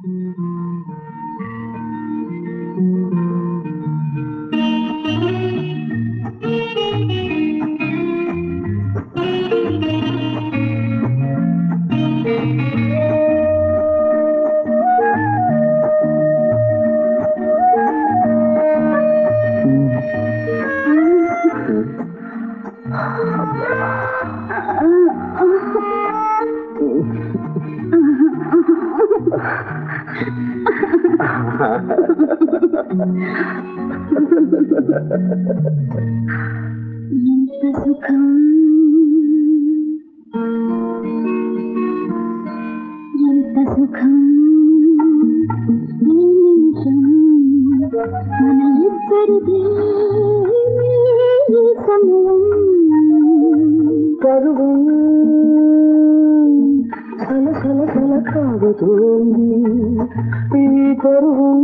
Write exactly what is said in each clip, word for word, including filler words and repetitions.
ఎంత సుఖం ఎంత సుఖం ఈ నిమిషం మన ఇద్దరిది ఈ సమయం పరువం సల సల సల కాగుతోంది ఈ పరువం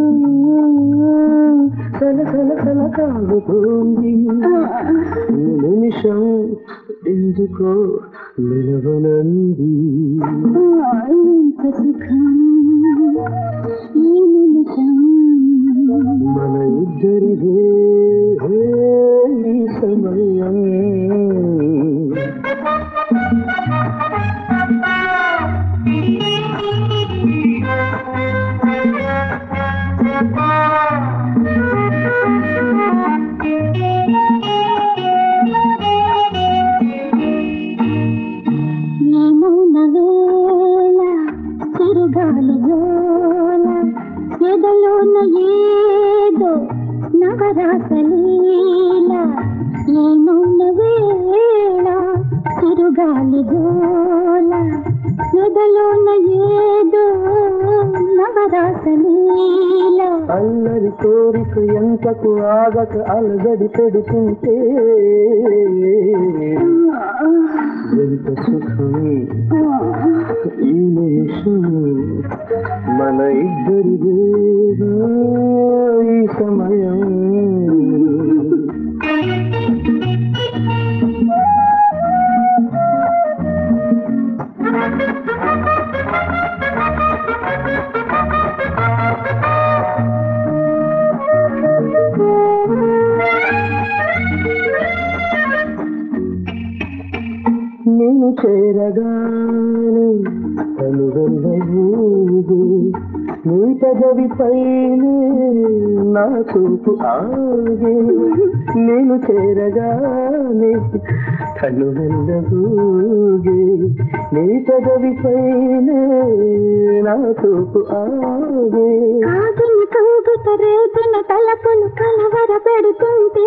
సల సల సల కాగుతోంది ఈ నిమిషం ఎందుకో నిలవనంది ఎంత సుఖం ఈ నిమిషం మన ఇద్దరిదే ఈ సమయం ఎదలోన ఏదో నవరాసలీల ఏమౌన వేళ తిరుగాలి గోల ఎదలోన ఏదో నవరాసలీల అల్లరి కోరిక ఎంతకు ఆగక అలగడి పెడుతుంటే ఎంత సుఖం ఈ నిమిషం మన ఇద్దరిదే ఈ సమయం నేను చేరగానే తను వెళ్ళబోదు నీ పెదవి పైనే నా చూపు ఆగే నేను చేరగానే తను వెళ్ళబోగే నీ పెదవి పైనే నా చూపు ఆగే ఆగిన కౌగిట రేగిన తలపులు కలవర పెడుతుంటే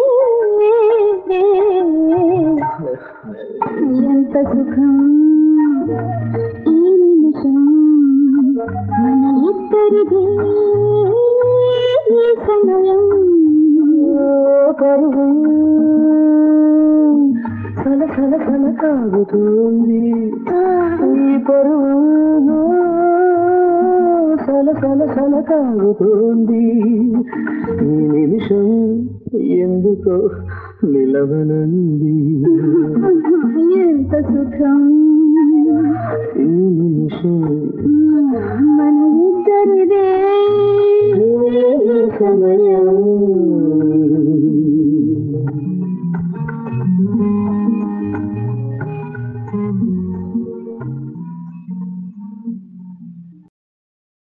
ఎంత సుఖం ఈ నిమిషం మన ఇద్దరిది ఈ సమయం పరువం సల సల సల కాగుతోంది ఈ పరువం సల సల సల కాగుతోంది ఈ నిమిషం ఎందుకో నిలవనంది ఎంత సుఖం ఈ